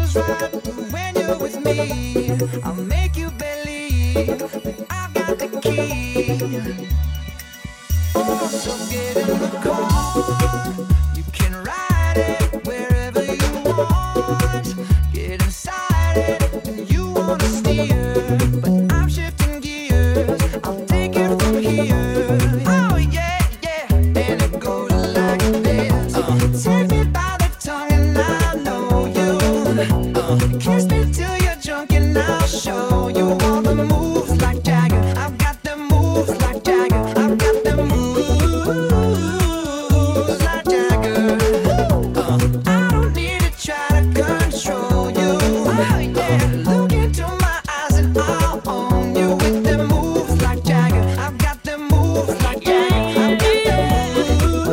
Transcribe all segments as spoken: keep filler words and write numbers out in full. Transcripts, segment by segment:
When you're with me, I'll make you believe I've got the key. Oh, so get in the car. You can ride it wherever you want. Get inside it and you wanna steer, but I'm shifting gears. I'll take it from here. Oh yeah, yeah, and it goes like this. Uh, take me by the tongue and I know you. Uh, kiss me till you're drunk and I'll show you all the moves like Jagger. I've got the moves like Jagger. I've got the moves like Jagger. Uh, I don't need to try to control you. Oh yeah, look into my eyes and I'll own you with the moves like Jagger. I've got the moves like Jagger. I've got the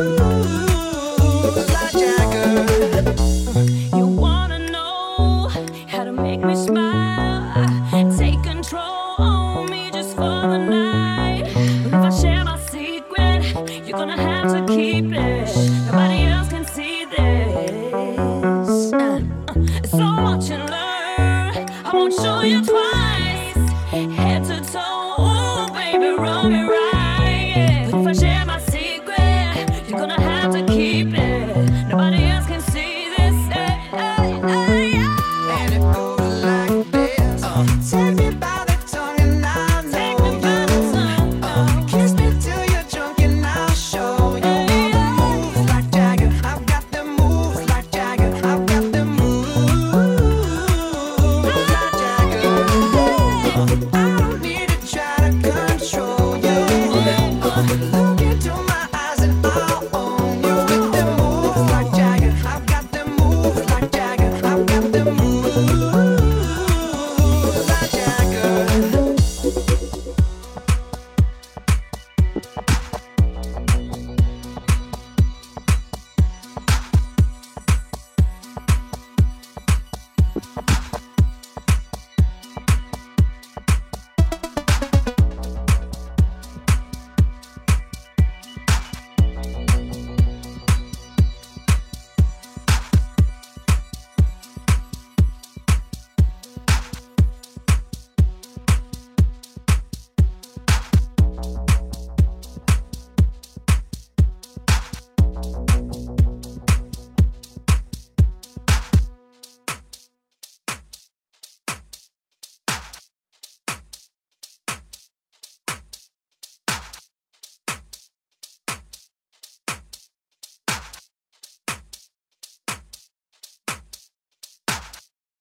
moves like Jagger. You wanna know how to make me smile?